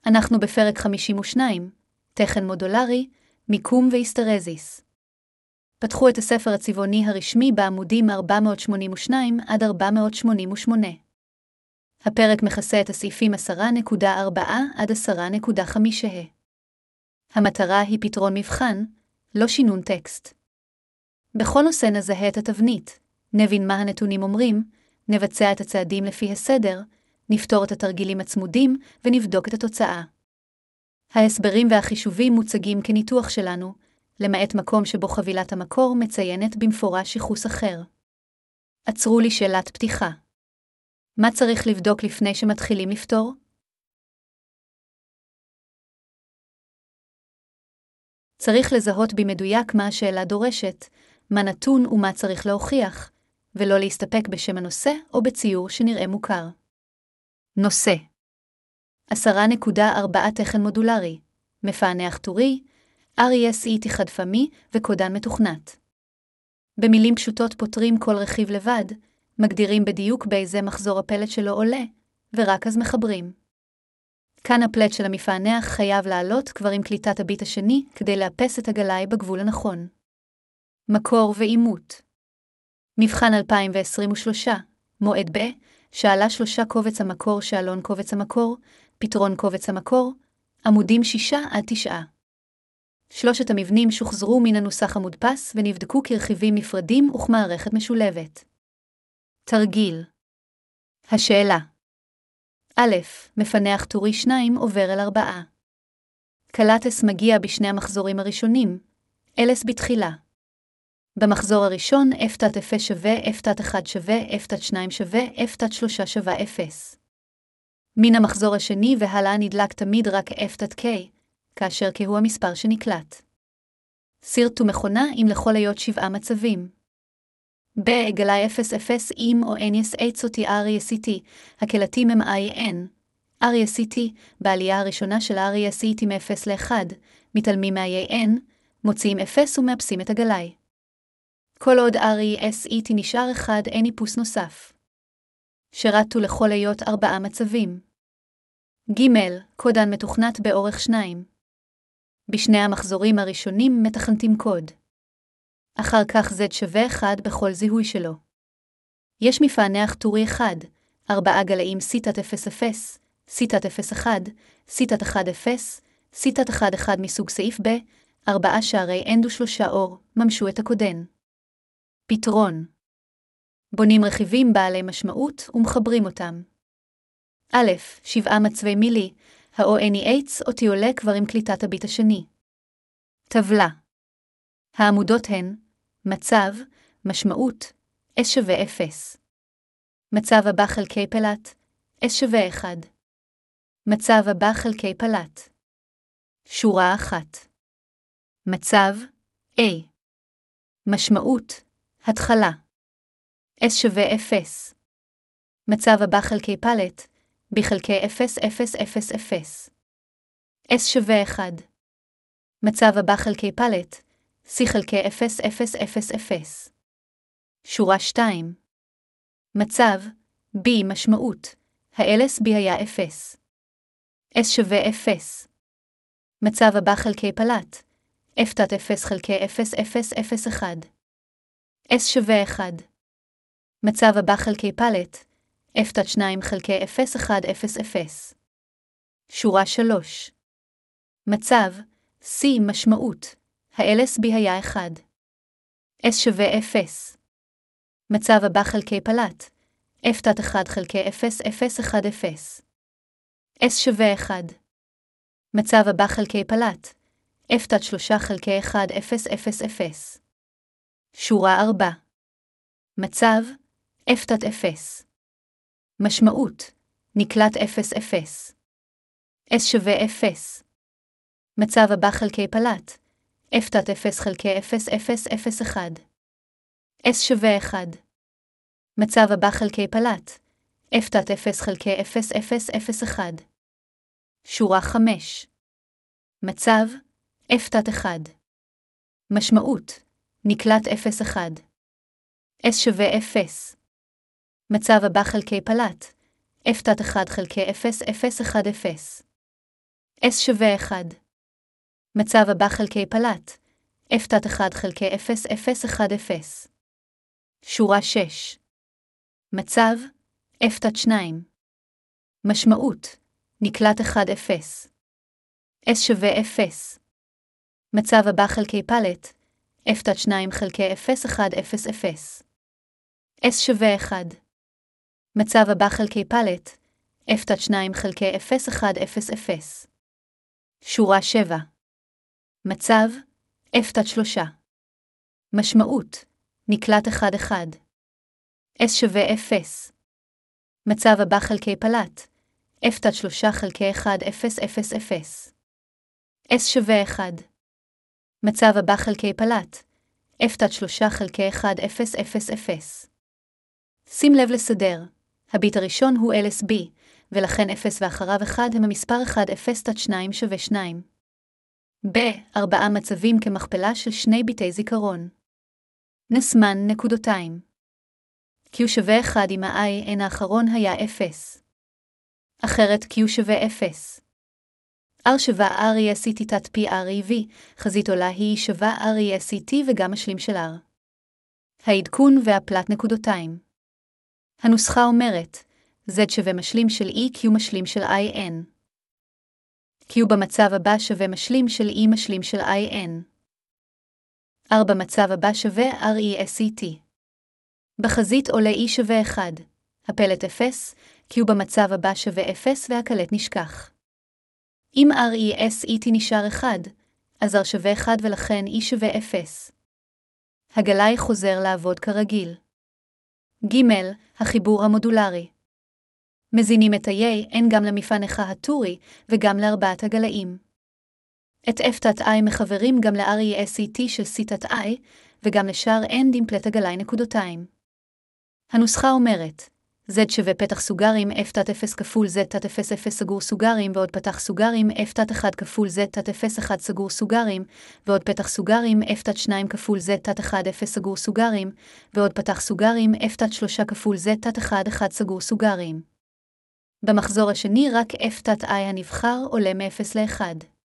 אנחנו בפרק 52, תכן מודולרי, מיקום והיסטרזיס. פתחו את הספר הצבעוני הרשמי בעמודים 482 עד 488. הפרק מכסה את הסעיפים 10.4 עד 10.5. המטרה היא פתרון מבחן, לא שינון טקסט. בכל נושא נזהה את התבנית, נבין מה הנתונים אומרים, נבצע את הצעדים לפי הסדר, נפתור את התרגילים הצמודים ונבדוק את התוצאה. ההסברים והחישובים מוצגים כניתוח שלנו, למעט מקום שבו חבילת המקור מציינת במפורש ייחוס אחר. עצרו לי שאלת פתיחה. מה צריך לבדוק לפני שמתחילים לפתור? צריך לזהות במדויק מה השאלה דורשת, מה נתון ומה צריך להוכיח, ולא להסתפק בשם הנושא או בציור שנראה מוכר. נושא 10.4 תכן מודולרי, מפענח טורי, RESET חד-פעמי וקודן מתוכנת. במילים פשוטות פותרים כל רכיב לבד, מגדירים בדיוק באיזה מחזור הפלט שלו עולה, ורק אז מחברים. כאן הפלט של המפענח חייב לעלות כבר עם קליטת הביט השני כדי לאפס את הגלאי בגבול הנכון. מקור ואימות. מבחן 2023, מועד ב', שאלה 3 קובץ המקור שאלון קובץ המקור, פתרון קובץ המקור, עמודים 6 עד 9. שלושת המבנים שוחזרו מן הנוסח המודפס ונבדקו כרכיבים נפרדים וכמערכת משולבת. תרגיל. השאלה. א', מפענח טורי 2 עובר אל 4. קלטס מגיע בשני המחזורים הראשונים, אלס בתחילה. במחזור הראשון F'0 שווה F'1 שווה F'2 שווה F'3 שווה 0. מן המחזור השני והלאה נדלק תמיד רק F'K, כאשר K הוא המספר שנקלט. סרטו מכונה עם לכל היות 7 מצבים. גלאי 0 אם או n יסעץ אותי RESET, הקלטים הם IN. RESET, בעלייה הראשונה של RESET מ-0 ל-1, מתעלמים מה-IN, מוציאים 0 ומאפסים את הגלאי. כל עוד RESET נשאר 1 אין איפוס נוסף. שרתו לכל היות 4 מצבים. ג' קודן מתוכנת באורך 2. בשני המחזורים הראשונים מתכנתים קוד. אחר כך Z שווה 1 בכל זיהוי שלו. יש מפענח טורי 1, 4 גלאים C'00, C'01, C'10, C'11 מסוג סעיף ב, 4 שערי אנדו 3 אור, ממשו את הקודן. פתרון. בונים רכיבים בעלי משמעות ומחברים אותם. א', 7 מצבי מילי, ה-ONEH אותי עולה כבר עם קליטת הביט השני. טבלה. העמודות הן מצב, משמעות, S שווה 0. מצב הבא חלקי פלט, S שווה 1. מצב הבא חלקי פלט. שורה 1. מצב A. משמעות, התחלה. S שווה 0. מצב הבא חלקי פלט, B חלקי 0, 0, 0, 0. S שווה 1. מצב הבא חלקי פלט, C חלקי 0, 0, 0, 0. שורה 2. מצב B משמעות, ה-LS B היה 0. S שווה 0. מצב הבא חלקי פלט, F'0 חלקי 0, 0, 0, 1. S שווה 1. מצב הבא חלקי פלט, F'2 חלקי 0, 1, 0, 0. שורה 3. מצב C משמעות, ה-LS B היה 1. S שווה 0. מצב הבא חלקי פלט, F'1 חלקי 0, 0, 1, 0. S שווה 1. מצב הבא חלקי פלט, F'3 חלקי 1, 0, 0, 0. שורה 4. מצב F'0. משמעות, נקלט 0, 0. S שווה 0. מצב הבא חלקי פלט, F'0 חלקי 0, 0, 0, 1. S שווה 1. מצב הבא חלקי פלט, F'0 חלקי 0, 0, 0, 1. שורה 5. מצב F'1. משמעות, נקלט 0, 1. S שווה 0. מצב הבא חלקי פלט, F'1 חלקי 0, 0, 1, 0. S שווה 1. מצב הבא חלקי פלט, F1 חלקי 0,0,1,0. שורה 6. מצב, F2. משמעות, נקלט 1,0. S שווה 0. מצב הבא חלקי פלט, F2 חלקי 0,1,0. S שווה 1. מצב הבא חלקי פלט, F2 חלקי 0,1,0. שורה 7. מצב, F3. משמעות, נקלט 1,1. S שווה 0. מצב הבא חלקי פלט, F3 חלקי 1,0,0. S שווה 1. מצב הבא חלקי פלט, F3 חלקי 1,0,0. שים לב לסדר, הביט הראשון הוא LSB, ולכן 0 ואחריו 1 הם המספר 1, 0-2 שווה 2. ב-4 מצבים כמכפלה של שני ביטי זיכרון. נסמן נקודותיים. Q שווה 1 אם ה-i האחרון היה 0. אחרת Q שווה 0. R שווה REST תת P REV, חזית עולה היא שווה REST וגם משלים של R. העדכון והפלט נקודותיים. הנוסחה אומרת, Z שווה משלים של E Q משלים של IN. Q במצב הבא שווה משלים של E משלים של IN. R במצב הבא שווה REST. בחזית עולה E שווה 1. הפלט 0, Q במצב הבא שווה 0 והקלט נשכח. אם REST נשאר 1, אז R שווה 1 ולכן E שווה 0. הגלאי חוזר לעבוד כרגיל. ג' החיבור המודולרי. מזינים את ה-N גם למפענך הטורי וגם לארבעת הגלאים. את F-I מחברים גם ל-REST של C-I וגם לשאר N דימפלט הגלאי נקודותיים. הנוסחה אומרת, Z שווה פתח סוגרים F-0 כפול Z-0 סגור סוגרים ועוד פתח סוגרים F-1 כפול Z-1 סגור סוגרים ועוד פתח סוגרים F-2 כפול Z-1 סגור סוגרים ועוד פתח סוגרים F-3 כפול Z-1 סגור סוגרים. במחזור השני רק F-I הנבחר עולה מ-0 ל-1.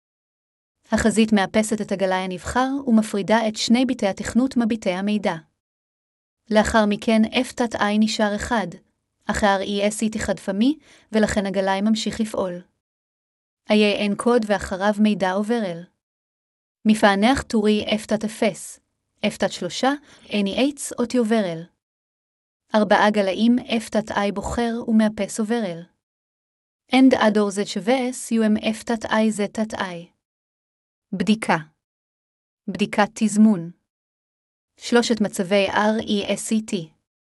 החזית מאפסת את הגלאי הנבחר ומפרידה את שני ביטי התכנות מביטי המידע. לאחר מכן F-I נשאר 1, אך REST חד-פעמי, ולכן הגלאי ממשיך לפעול. IAN קוד ואחריו מידע עובר אל מפענח טורי F-0, F-3, NEH אותי עובר אל 4 גלאים F-I בוחר ומאפס עובר אל End ador Z שווה SUM F-I Z-I. בדיקה. בדיקת תזמון. שלושת מצבי REST.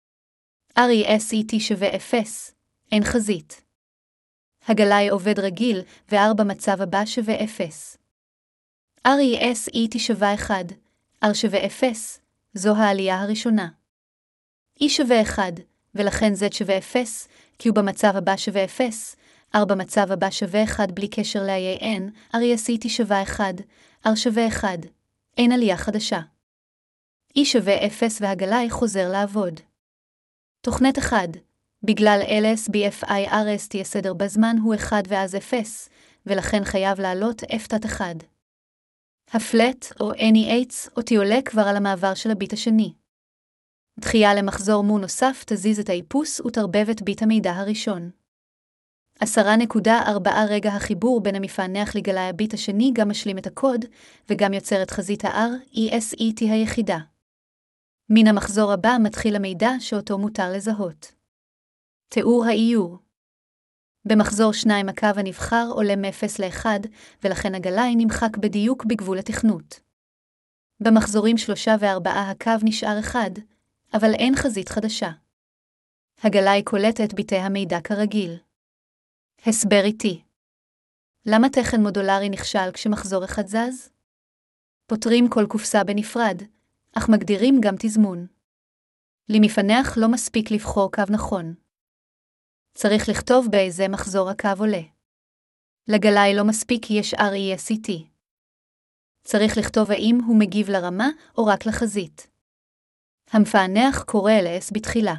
REST שווה 0, אין חזית. הגלאי עובד רגיל, ו-R במצב הבא שווה 0. REST שווה 1, R שווה 0, זו העלייה הראשונה. E שווה 1, ולכן Z שווה 0, Q במצב הבא שווה 0, R במצב הבא שווה 1 בלי קשר ל-IAN, REST שווה 1, R שווה 1, אין עלייה חדשה. E שווה 0 והגלאי חוזר לעבוד. תוכנת 1, בגלל LSBFIRST הסדר בזמן הוא 1 ואז 0, ולכן חייב לעלות F-1. הפלט או NEH אותי עולה כבר על המעבר של הביט השני. דחייה למחזור מו נוסף תזיז את האיפוס ותרבב את ביט המידע הראשון. 10.4 רגע החיבור בין המפענח לגלאי הביט השני גם משלים את הקוד, וגם יוצר את חזית ה-REST היחידה. מן המחזור הבא מתחיל המידע שאותו מותר לזהות. תיאור האיור. במחזור 2 הקו הנבחר עולה מ-0 ל-1, ולכן הגלאי נמחק בדיוק בגבול התכנות. במחזורים 3 ו-4 הקו נשאר 1, אבל אין חזית חדשה. הגלאי קולט את ביטי המידע כרגיל. הסבר איתי. למה תכן מודולרי נכשל כשמחזור אחד זז? פותרים כל קופסה בנפרד, אך מגדירים גם תזמון. למפענח לא מספיק לבחור קו נכון. צריך לכתוב באיזה מחזור הקו עולה. לגלאי לא מספיק כי יש REST. צריך לכתוב האם הוא מגיב לרמה או רק לחזית. המפענח קורא LS בתחילה.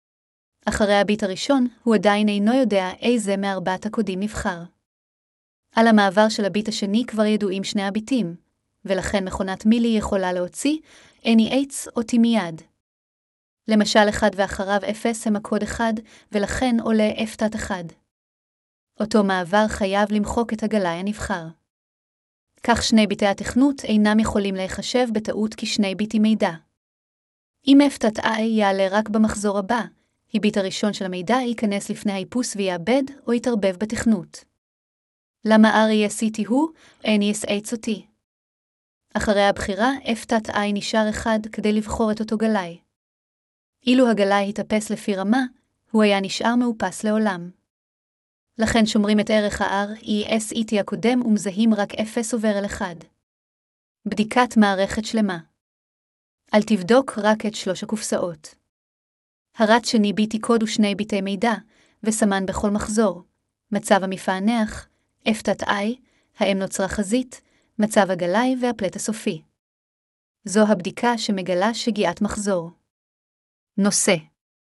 אחרי הביט הראשון, הוא עדיין אינו יודע איזה מארבעת הקודים נבחר. על המעבר של הביט השני כבר ידועים שני הביטים, ולכן מכונת מילי יכולה להוציא NEH אותי מיד. למשל 1 ואחריו 0 הם הקוד 1, ולכן עולה F'1. אותו מעבר חייב למחוק את הגלאי הנבחר. כך שני ביטי התכנות אינם יכולים להיחשב בטעות כשני ביטי מידע. אם F'(i) יעלה רק במחזור הבא, הביט הראשון של המידע ייכנס לפני האיפוס ויאבד או יתערבב בתכנות. למה RESET הוא NESH אותי? אחרי הבחירה, F'(i) נשאר 1 כדי לבחור את אותו גלאי. אילו הגלאי התאפס לפי רמה, הוא היה נשאר מאופס לעולם. לכן שומרים את ערך ה-RESET הקודם ומזהים רק 0 עובר אל 1. בדיקת מערכת שלמה. אל תבדוק רק את 3 הקופסאות. הרץ שני ביטי קוד הוא 2 ביטי מידע, וסמן בכל מחזור. מצב המפענח, F'(i), האם נוצרה חזית, מצב הגלאי והפלט הסופי. זו הבדיקה שמגלה שגיאת מחזור. נושא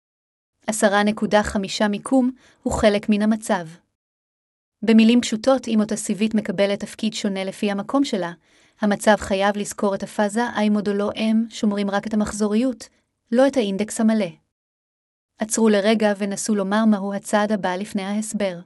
10.5 מיקום הוא חלק מן המצב. במילים פשוטות, אם אותה סיבית מקבלת תפקיד שונה לפי המקום שלה, המצב חייב לזכור את הפאזה I מודולו M, שומרים רק את המחזוריות, לא את האינדקס המלא. עצרו לרגע ונסו לומר מהו הצעד הבא לפני ההסבר.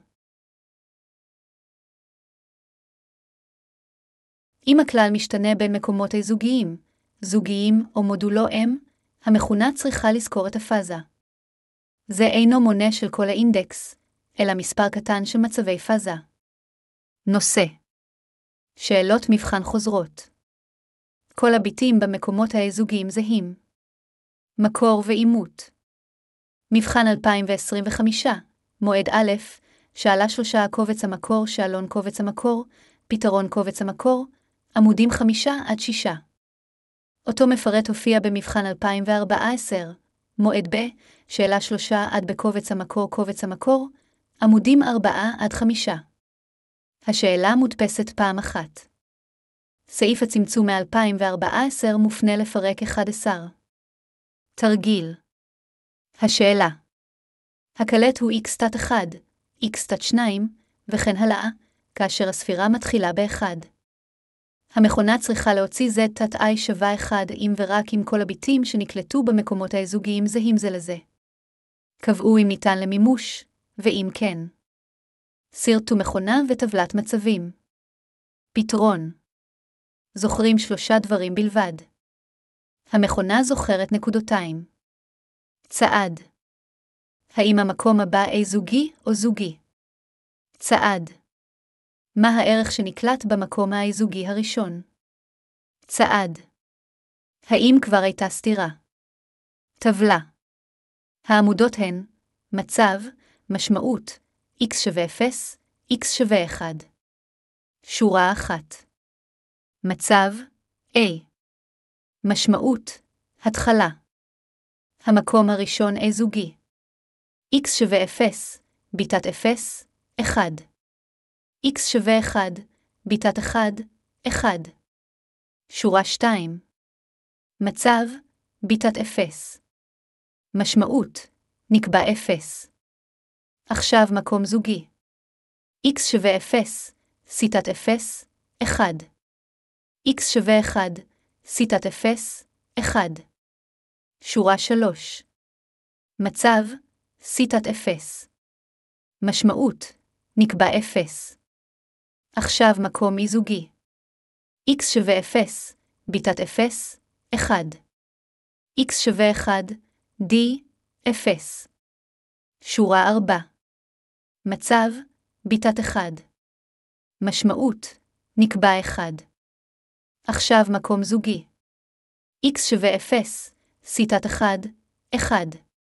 אם הכלל משתנה בין מקומות הזוגיים, זוגיים או מודולו M, המכונה צריכה לזכור את הפאזה. זה אינו מונה של כל האינדקס, אלא מספר קטן של מצבי פאזה. נושא שאלות מבחן חוזרות. כל הביטים במקומות הזוגיים זהים. מקור ואימות. מבחן 2025, מועד א', שאלה 3 קובץ המקור, שאלון קובץ המקור, פתרון קובץ המקור, עמודים 5-6. אותו מפרט הופיע במבחן 2014, מועד ב', שאלה 3 עד בקובץ המקור קובץ המקור, עמודים 4-5. השאלה מודפסת פעם אחת. סעיף הצמצום מ-2014 מופנה לפרק 11. תרגיל. השאלה. הקלט הוא x'1, x'2, וכן הלאה, כאשר הספירה מתחילה ב-1. המכונה צריכה להוציא z'(i) שווה 1 אם ורק אם כל הביטים שנקלטו במקומות הזוגיים זהים זה לזה. קבעו אם ניתן למימוש, ואם כן. סרטו מכונה וטבלת מצבים. פתרון. זוכרים 3 דברים בלבד. המכונה זוכרת נקודותיים. צעד. האם המקום הבא זוגי או זוגי? צעד. מה הערך שנקלט במקום הזוגי הראשון? צעד. האם כבר הייתה סתירה? טבלה. העמודות הן מצב, משמעות, x שווה 0, x שווה 1. שורה 1. מצב, A. משמעות, התחלה. המקום הראשון זוגי. x שווה 0, ביטת 0, 1. x שווה 1, ביטת 1, 1. שורה 2. מצב, ביטת 0. משמעות, נקבע 0. עכשיו מקום זוגי. x שווה 0, סיטת 0, 1. x שווה 1, סיטת 0, 1. שורה 3. מצב, סיטת 0. משמעות, נקבע 0. עכשיו מקום זוגי. x שווה 0, ביטת 0, 1. x שווה 1, d, 0. שורה 4. מצב, ביטת 1. משמעות, נקבע 1. עכשיו מקום זוגי. x שווה 0, סיטת 1, 1.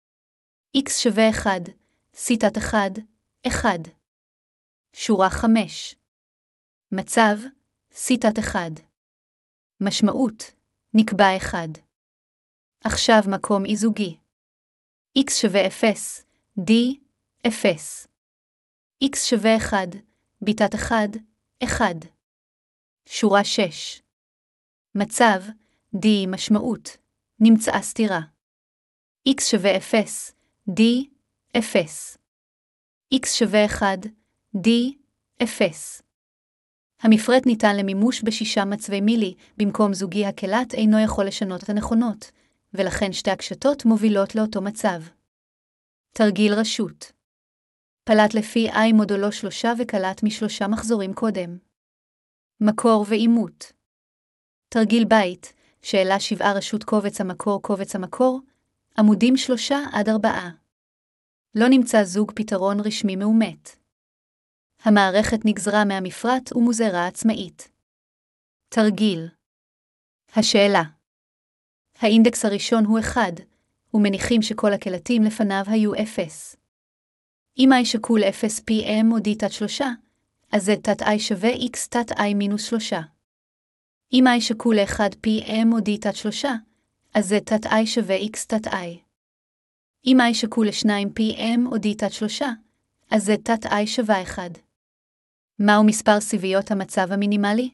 x שווה 1, סיטת 1, 1. שורה 5. מצב, סיטת 1. משמעות, נקבע 1. עכשיו מקום זוגי. x שווה 0, d, 0. x שווה 1, ביטת 1, 1. שורה 6. מצב, d משמעות, נמצאה סתירה. x שווה 0, d, 0. x שווה 1, d, 0. המפרט ניתן למימוש ב6 מצבי מילי, במקום זוגי הקלט אינו יכול לשנות את הנכונות, ולכן שתי הקשתות מובילות לאותו מצב. תרגיל רשות. פלט לפי I מודולו 3 וקלט מ3 מחזורים קודם. מקור ואימות. תרגיל בית, שאלה 7 רשות קובץ המקור, עמודים 3-4. לא נמצא זוג פתרון רשמי מאומת. המערכת נגזרה מהמפרט ומוזרה עצמאית. תרגיל. השאלה. האינדקס הראשון הוא 1, ומניחים שכל הקלטים לפניו היו 0. אם I שקול 0 PM או D תת 3, אז Z תת I שווה X תת I מינוס 3. אם I שקול 1 PM או D תת 3, אז Z תת I שווה X תת I. אם I שקול 2 PM או D תת 3, אז Z תת I שווה 1. מהו מספר סיביות המצב המינימלי?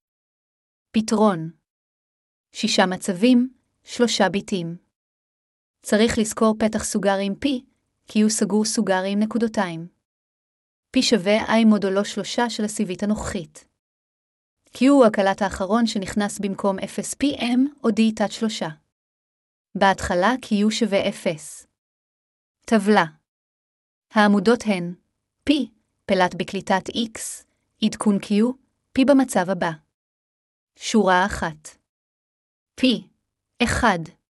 פתרון. 6 מצבים, 3 ביטים. צריך לזכור פתח סוגריים P, כי הוא סגור סוגריים נקודותיים. P שווה I מודולו 3 של הסיבית הנוכחית. Q הוא הקלט האחרון שנכנס במקום 0 PM או D תת 3. בהתחלה Q שווה 0. טבלה. העמודות הן P, פלט בקליטת X, עדכון Q, P במצב הבא. שורה 1. P, 1.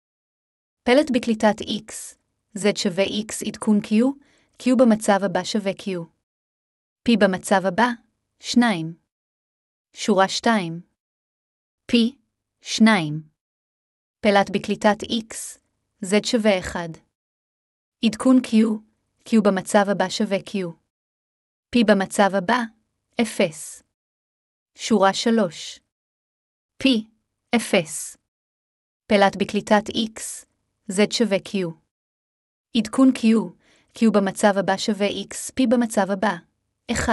פלט בקליטת X, Z שווה X עדכון Q, Q במצב הבא שווה Q. P במצב הבא, 2. שורה 2. P, 2. פלט בקליטת X, Z שווה 1. עדכון Q, Q במצב הבא שווה Q. P במצב הבא, 0. שורה 3. P, 0. פלט בקליטת X, Z שווה Q. עדכון Q, Q במצב הבא שווה X, P במצב הבא, 1.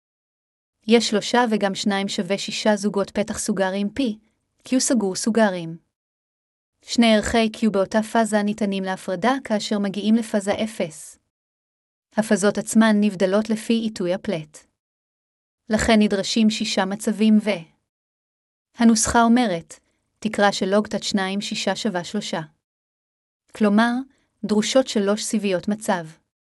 יש 3 וגם 2 שווה 6 זוגות פתח סוגריים P, Q סגור סוגריים. שני ערכי Q באותה פאזה ניתנים להפרדה כאשר מגיעים לפאזה 0. הפאזות עצמן נבדלות לפי עיתוי הפלט. לכן נדרשים 6 מצבים הנוסחה אומרת, תקרה של לוג תת 2 6 שווה 3. כלומר, דרושות 3 סיביות מצב.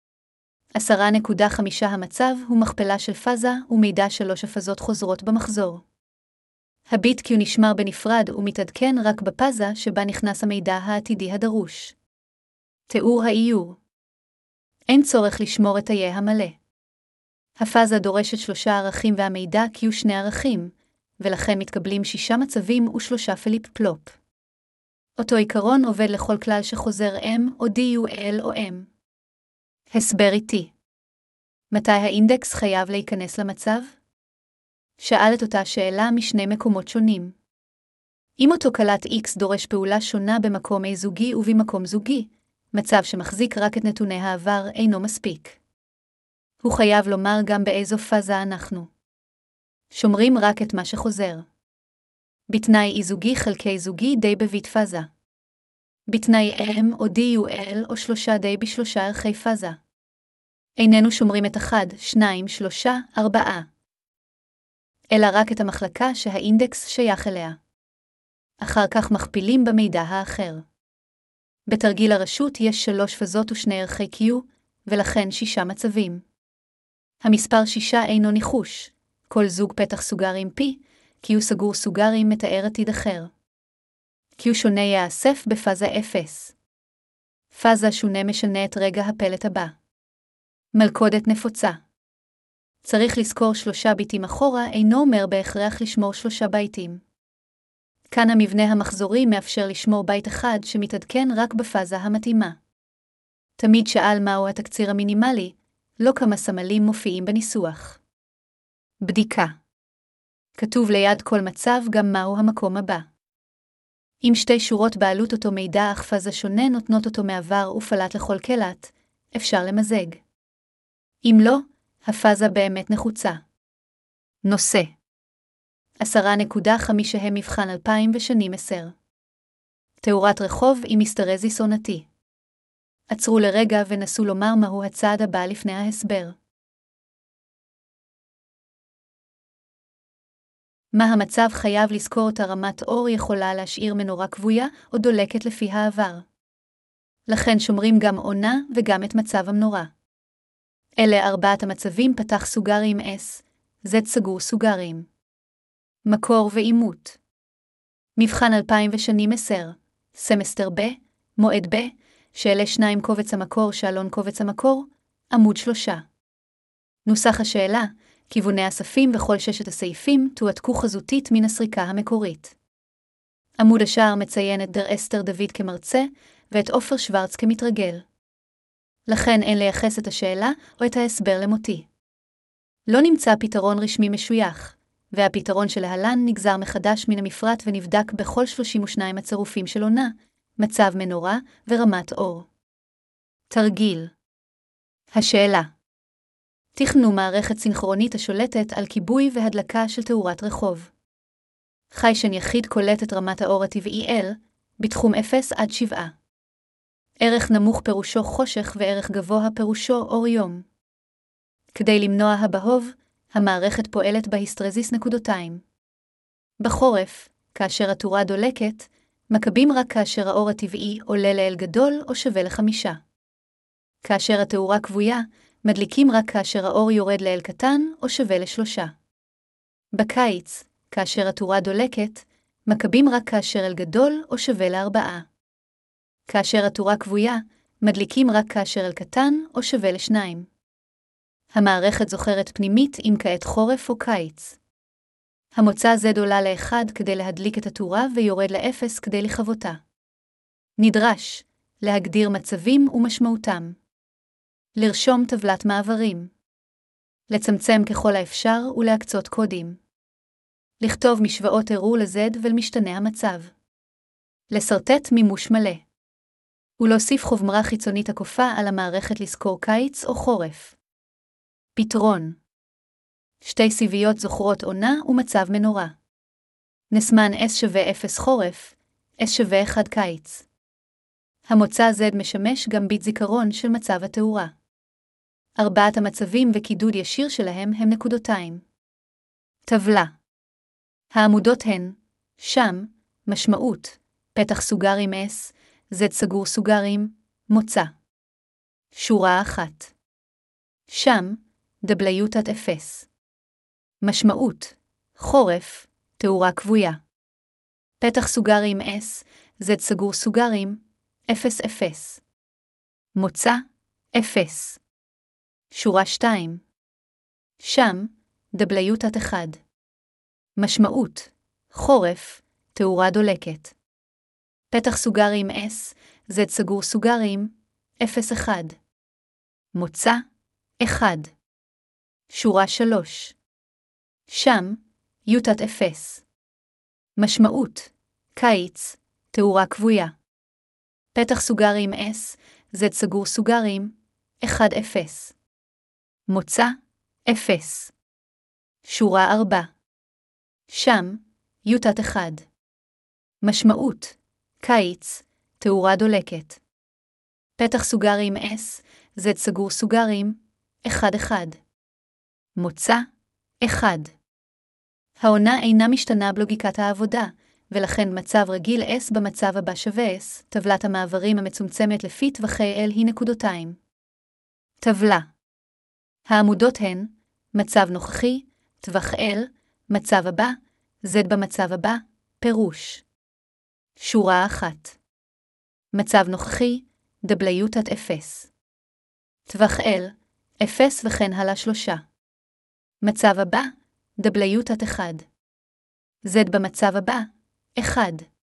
10.5 המצב הוא מכפלה של פאזה ומידע 3 הפאזות חוזרות במחזור. הביט Q נשמר בנפרד ומתעדכן רק בפאזה שבה נכנס המידע העתידי הדרוש. תיאור האיור. אין צורך לשמור את ה-Y המלא. הפאזה דורשת 3 ערכים והמידע Q 2 ערכים, ולכן מתקבלים 6 מצבים ו3 פליפ פלופ. אותו עיקרון עובד לכל כלל שחוזר M או DUL או M. הסבר איתי. מתי האינדקס חייב להיכנס למצב? שאל את אותה שאלה משני מקומות שונים. אם אותו קלט X דורש פעולה שונה במקום A זוגי ובמקום זוגי, מצב שמחזיק רק את נתוני העבר אינו מספיק. הוא חייב לומר גם באיזו פאזה אנחנו. שומרים רק את מה שחוזר. בתנאי E זוגי חלקי זוגי די בבית פאזה. בתנאי M או DUL או 3 די ב3 ערכי פאזה. איננו שומרים את 1, 2, 3, 4. אלא רק את המחלקה שהאינדקס שייך אליה. אחר כך מכפילים במידע האחר. בתרגיל הרשות יש 3 פאזות ו2 ערכי Q, ולכן 6 מצבים. המספר 6 אינו ניחוש. כל זוג פתח סוגריים P, Q סגור סוגריים מתאר עתיד אחר. Q שונה יאסף בפאזה 0. פאזה שונה משנה את רגע הפלט הבא. מלכודת נפוצה. צריך לזכור 3 ביטים אחורה אינו אומר בהכרח לשמור 3 בייטים. כאן המבנה המחזורי מאפשר לשמור בית אחד שמתעדכן רק בפאזה המתאימה. תמיד שאל מהו התקציר המינימלי, לא כמה סמלים מופיעים בניסוח. בדיקה. כתוב ליד כל מצב גם מהו המקום הבא. אם 2 שורות בעלות אותו מידע אך פאזה שונה נותנות אותו מעבר ופלט לכל קלט, אפשר למזג. אם לא, הפאזה באמת נחוצה. נושא 10.5 מבחן 2010. תאורת רחוב עם מסתרזיס עונתי. עצרו לרגע ונסו לומר מהו הצעד הבא לפני ההסבר. מה המצב חייב לזכור אותה רמת אור יכולה להשאיר מנורה כבויה או דולקת לפי העבר. לכן שומרים גם עונה וגם את מצב המנורה. אלה 4 המצבים פתח סוגרים S, Z סגור סוגרים. מקור ואימות. מבחן 2000 10, סמסטר ב', מועד ב', שאלה 2 קובץ המקור שאלון קובץ המקור, עמוד 3. נוסח השאלה, כיווני הספים וכל 6 הסעיפים תועתקו חזותית מן הסריקה המקורית. עמוד השער מציין את דר אסתר דוד כמרצה ואת עופר שוורץ כמתרגל. לכן אין לייחס את השאלה או את ההסבר למותי. לא נמצא פתרון רשמי משוייך, והפתרון שלהלן נגזר מחדש מן המפרט ונבדק בכל 32 הצירופים של עונה, מצב מנורה ורמת אור. תרגיל. השאלה. תכנו מערכת סינכרונית השולטת על כיבוי והדלקה של תאורת רחוב. חיישן יחיד קולט את רמת האור הטבעי L, בתחום 0 עד 7. ערך נמוך פירושו חושך וערך גבוה פירושו אור יום. כדי למנוע הבהוב, המערכת פועלת בהיסטרזיס נקודותיים. בחורף, כאשר התאורה דולקת, מקבים רק כאשר האור הטבעי עולה לאל גדול או שווה ל5. כאשר התאורה כבויה, מדליקים רק כאשר האור יורד לאל קטן או שווה ל3. בקיץ, כאשר התאורה דולקת, מקבים רק כאשר אל גדול או שווה ל4. כאשר התאורה כבויה, מדליקים רק כאשר אל קטן או שווה ל2. המערכת זוכרת פנימית אם כעת חורף או קיץ. המוצא Z עולה ל1 כדי להדליק את התאורה ויורד ל0 כדי לכבותה. נדרש להגדיר מצבים ומשמעותם. לרשום טבלת מעברים. לצמצם ככל האפשר ולהקצות קודים. לכתוב משוואות אירוע ל-Z ולמשתנה המצב. לסרטט מימוש מלא. ולהוסיף חומרה חיצונית הכופה על המערכת לזכור קיץ או חורף. פתרון. 2 סיביות זוכרות עונה ומצב מנורה. נסמן S שווה 0 חורף, S שווה 1 קיץ. המוצא Z משמש גם ביט זיכרון של מצב התאורה. 4 המצבים וקידוד ישיר שלהם הם נקודותיים. טבלה. העמודות הן, שם, משמעות, פתח סוגרים S, Z סגור סוגרים, מוצא. שורה 1. שם, W תת 0. משמעות, חורף, תאורה כבויה. פתח סוגרים S, Z סגור סוגרים, 0 0. מוצא, 0. שורה 2. שם, W תת 1. משמעות, חורף, תאורה דולקת. פתח סוגרים S, Z סגור סוגרים, 0 1. מוצא, 1. שורה 3. שם, U תת 0. משמעות, קיץ, תאורה כבויה. פתח סוגרים S, Z סגור סוגרים, 1 0. מוצא, 0. שורה 4. שם, U תת 1. משמעות, קיץ, תאורה דולקת. פתח סוגרים S, Z סגור סוגרים, 1 1. מוצא, 1. העונה אינה משתנה בלוגיקת העבודה, ולכן מצב רגיל S במצב הבא שווה S, טבלת המעברים המצומצמת לפי טווחי L היא נקודותיים. טבלה. העמודות הן, מצב נוכחי, טווח L, מצב הבא, Z במצב הבא, פירוש. שורה 1. מצב נוכחי, W תת 0. טווח L, 0 וכן הלאה 3. מצב הבא, W תת 1. Z במצב הבא, 1.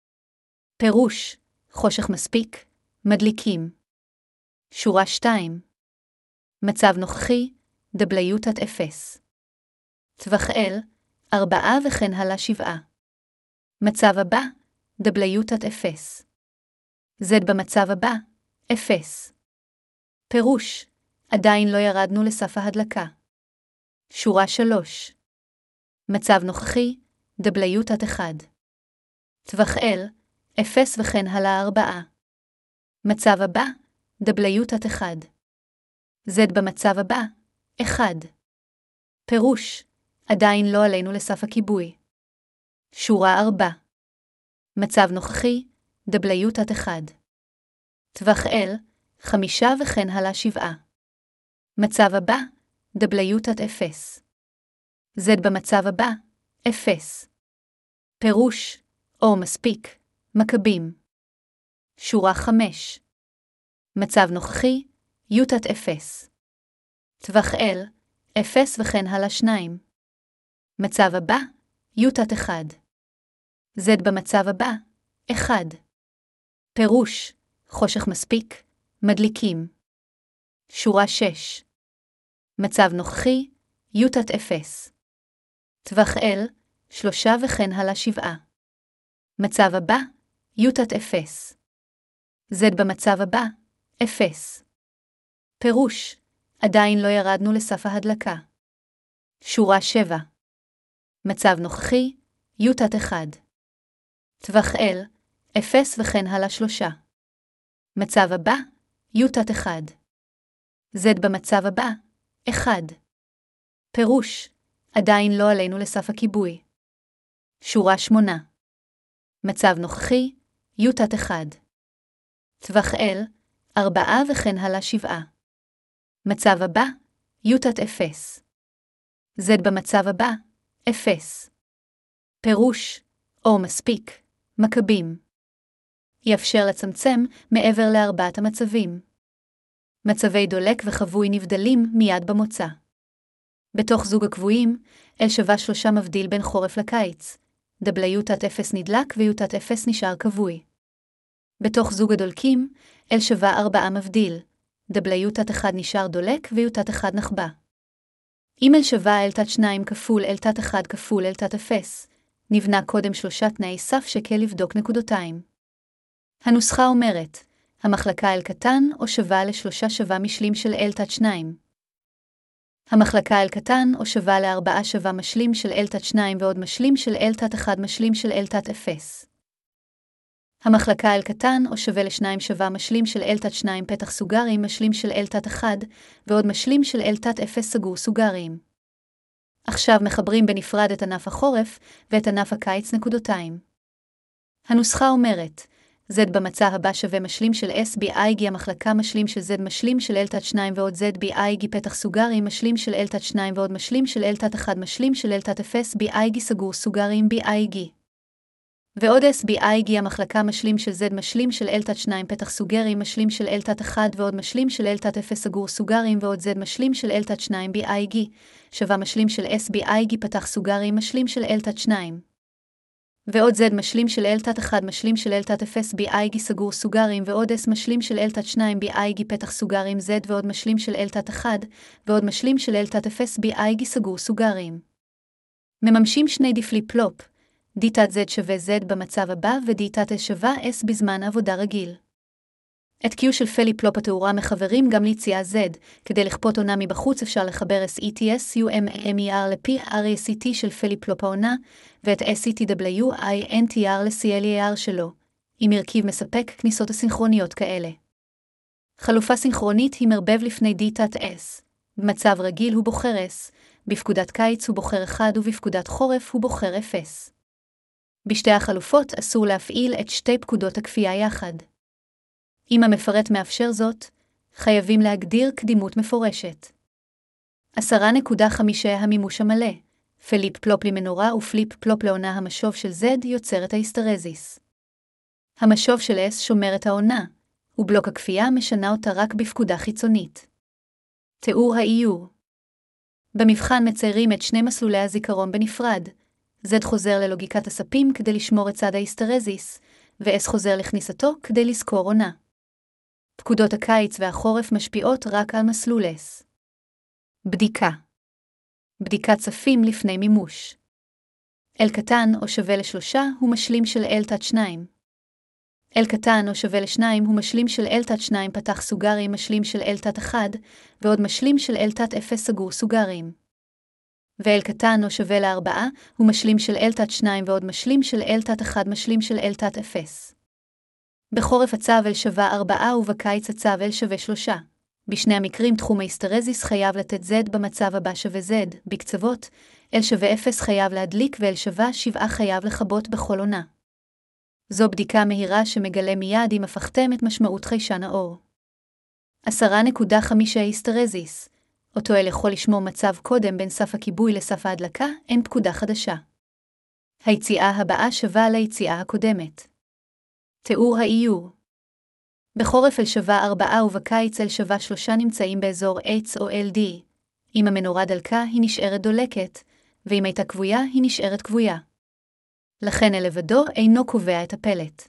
פירוש, חושך מספיק, מדליקים. שורה 2. מצב נוכחי, W תת 0. טווח L, 4 וכן הלאה 7. מצב הבא, W תת 0. Z במצב הבא, 0. פירוש, עדיין לא ירדנו לסף ההדלקה. שורה 3. מצב נוכחי, W תת 1. טווח L, 0 וכן הלאה 4. מצב הבא, W תת 1. Z במצב הבא, 1. פירוש, עדיין לא עלינו לסף הכיבוי. שורה 4. מצב נוכחי, W1. טווח L, 5 וכן הלאה 7. מצב הבא, W0. Z במצב הבא, 0. פירוש, או מספיק, מקבים. שורה 5. מצב נוכחי, U0. טווח L, 0 וכן הלאה 2. מצב הבא, U1. Z במצב הבא, 1. פירוש, חושך מספיק, מדליקים. שורה 6. מצב נוכחי, U0. טווח L, 3 וכן הלאה 7. מצב הבא, U0. Z במצב הבא, 0. פירוש, עדיין לא ירדנו לסף ההדלקה. שורה 7. מצב נוכחי, U1. טווח L, 0 וכן הלאה 3. מצב הבא, U1. Z במצב הבא, 1. פירוש, עדיין לא עלינו לסף הכיבוי. שורה 8. מצב נוכחי, U1. טווח L, 4 וכן הלאה 7. מצב הבא, U1. Z במצב הבא, 0. פירוש, או מספיק, מקבים. יאפשר לצמצם מעבר לארבעת המצבים. מצבי דולק וחבוי נבדלים מיד במוצא. בתוך זוג הקבועים, L=3 מבדיל בין חורף לקיץ. W0 נדלק ו-U0 נשאר קבוי. בתוך זוג הדולקים, L=4 מבדיל. W1 נשאר דולק ו-U1 נחבא. אם L=L2 כפול L1 כפול L0, נבנה קודם 3 תנאי סף שכן לבדוק נקודותיים. הנוסחה אומרת, המחלקה L קטן או שווה ל3 שווה משלים של L2. המחלקה L קטן או שווה ל4 שווה משלים של L2 ועוד משלים של L1 משלים של L0. המחלקה L קטן או שווה ל2 שווה משלים של L2 פתח סוגרים משלים של L1 ועוד משלים של L0 סגור סוגרים. עכשיו מחברים בנפרד את ענף החורף ואת ענף הקיץ נקודותיים. הנוסחה אומרת, Z במצע הבא שווה משלים של SBIG המחלקה משלים של Z משלים של L2 ועוד ZBIG פתח סוגרים משלים של L2 ועוד משלים של L1 משלים של L0 BIG סגור סוגרים BIG. ועוד SBIG המחלקה משלים של Z משלים של L2 פתח סוגרים משלים של L1 ועוד משלים של L0 סגור סוגרים ועוד Z משלים של L2 BIG שווה משלים של SBIG פתח סוגרים משלים של L2 ועוד Z משלים של L1 משלים של L0 BIG סגור סוגרים ועוד S משלים של L2 BIG פתח סוגרים Z ועוד משלים של L1 ועוד משלים של L0 BIG סגור סוגרים. מממשים שני דיפליפ-פלופ, D(Z) שווה Z במצב הבא ו-D(S) שווה S בזמן עבודה רגיל. את Q של פליפ-פלופ התאורה מחברים גם ליציאה Z, כדי לכפות עונה מבחוץ אפשר לחבר SETSUMMER ל-PRECT של פליפ-פלופ העונה, ואת SETWINTR ל-CLER שלו, עם מרכיב מספק כניסות הסינכרוניות כאלה. חלופה סינכרונית היא מרבב לפני D(S). במצב רגיל הוא בוחר S, בפקודת קיץ הוא בוחר 1 ובפקודת חורף הוא בוחר 0. בשתי החלופות אסור להפעיל את שתי פקודות הכפייה יחד. אם המפרט מאפשר זאת, חייבים להגדיר קדימות מפורשת. 10.5 המימוש המלא, פליפ-פלופ למנורה ופליפ-פלופ לעונה המשוב של Z יוצר את ההיסטרזיס. המשוב של S שומר את העונה, ובלוק הכפייה משנה אותה רק בפקודה חיצונית. תיאור האיור. במבחן מציירים את שני מסלולי הזיכרון בנפרד, Z חוזר ללוגיקת הספים כדי לשמור את צד ההיסטרזיס, ו-S חוזר לכניסתו כדי לזכור עונה. פקודות הקיץ והחורף משפיעות רק על מסלול S. בדיקה. בדיקת ספים לפני מימוש. L קטן או שווה ל3 הוא משלים של L2. L קטן או שווה ל2 הוא משלים של L2 פתח סוגרים משלים של L1 ועוד משלים של L0 סגור סוגרים. ו-L קטן או שווה ל4 הוא משלים של L2 ועוד משלים של L1 משלים של L0. בחורף הצו L שווה 4 ובקיץ הצו L שווה 3. בשני המקרים תחום ההיסטרזיס חייב לתת Z במצב הבא שווה Z, בקצוות, L=0 חייב להדליק ו L=7 חייב לכבות בכל עונה. זו בדיקה מהירה שמגלה מיד אם הפכתם את משמעות חיישן האור. 10.5 היסטרזיס. אותו אל יכול לשמור מצב קודם בין סף הכיבוי לסף ההדלקה, אין פקודה חדשה. היציאה הבאה שווה ליציאה הקודמת. תיאור האיור. בחורף L=4 ובקיץ L=3 נמצאים באזור H או LD. אם המנורה דלקה היא נשארת דולקת, ואם הייתה כבויה היא נשארת כבויה. לכן אל לבדו אינו קובע את הפלט.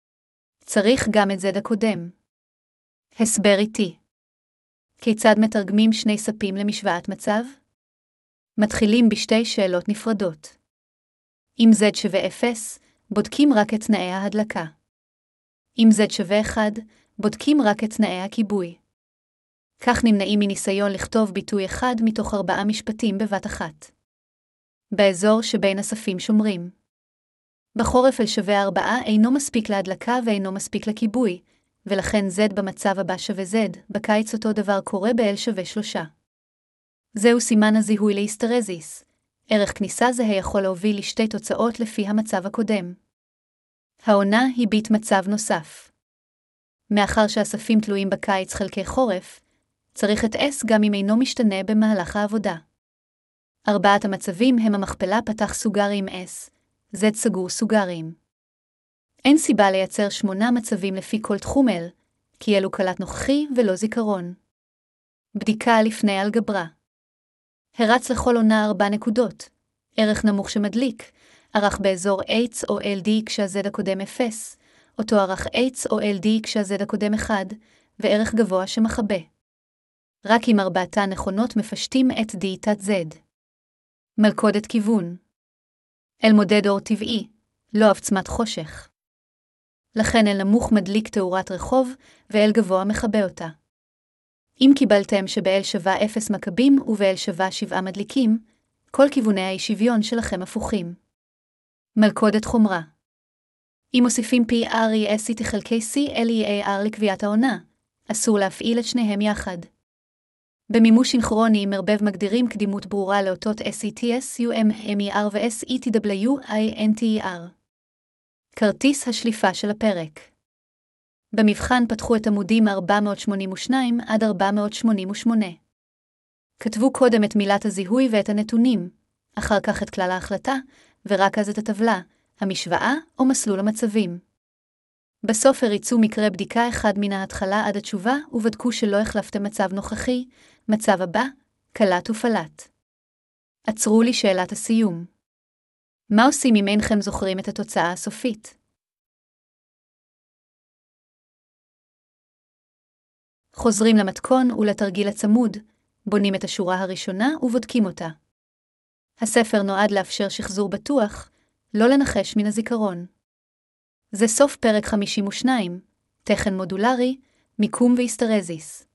צריך גם את Z הקודם. הסבר איתי. כיצד מתרגמים שני ספים למשוואת מצב? מתחילים בשתי שאלות נפרדות. אם Z=0, בודקים רק את תנאי ההדלקה. אם Z=1, בודקים רק את תנאי הכיבוי. כך נמנעים מניסיון לכתוב ביטוי אחד מתוך 4 משפטים בבת אחת. באזור שבין הספים שומרים. בחורף L=4 אינו מספיק להדלקה ואינו מספיק לכיבוי, ולכן Z במצב הבא שווה Z, בקיץ אותו דבר קורה ב-L=3. זהו סימן הזיהוי להיסטרזיס. ערך כניסה זהה יכול להוביל לשתי תוצאות לפי המצב הקודם. העונה היא ביט מצב נוסף. מאחר שהספים תלויים בקיץ חלקי חורף, צריך את S גם אם אינו משתנה במהלך העבודה. 4 המצבים הם המכפלה פתח סוגרים S, Z סגור סוגרים. אין סיבה לייצר 8 מצבים לפי כל תחום L, כי אלו קלט נוכחי ולא זיכרון. בדיקה לפני אלגברה. הרץ לכל עונה 4 נקודות. ערך נמוך שמדליק, ערך באזור H או LD כשה-Z הקודם 0, אותו ערך H או LD כשה-Z הקודם 1, וערך גבוה שמחבא. רק אם 4 נכונות מפשטים את D תת Z. מלכודת כיוון. אל מודד אור טבעי, לא עוצמת חושך. לכן אל נמוך מדליק תאורת רחוב, ואל גבוה מחבא אותה. אם קיבלתם שב-L=0 מכבים וב-L=7 מדליקים, כל כיווני האי שוויון שלכם הפוכים. מלכודת חומרה. אם מוסיפים PRESET חלקי CLEAR לקביעת העונה, אסור להפעיל את שניהם יחד. במימוש סינכרוני מרבב מגדירים קדימות ברורה לאותות SETS, UMMER ו-SETWINTER. כרטיס השליפה של הפרק. במבחן פתחו את עמודים 482 עד 488. כתבו קודם את מילת הזיהוי ואת הנתונים, אחר כך את כלל ההחלטה, ורק אז את הטבלה, המשוואה או מסלול המצבים. בסוף הריצו מקרה בדיקה אחד מן ההתחלה עד התשובה ובדקו שלא החלפתם מצב נוכחי, מצב הבא, קלט ופלט. עצרו לי שאלת הסיום. מה עושים אם אינכם זוכרים את התוצאה הסופית? חוזרים למתכון ולתרגיל הצמוד, בונים את השורה הראשונה ובודקים אותה. הספר נועד לאפשר שחזור בטוח, לא לנחש מן הזיכרון. זה סוף פרק 52, תכן מודולרי, מיקום והיסטרזיס.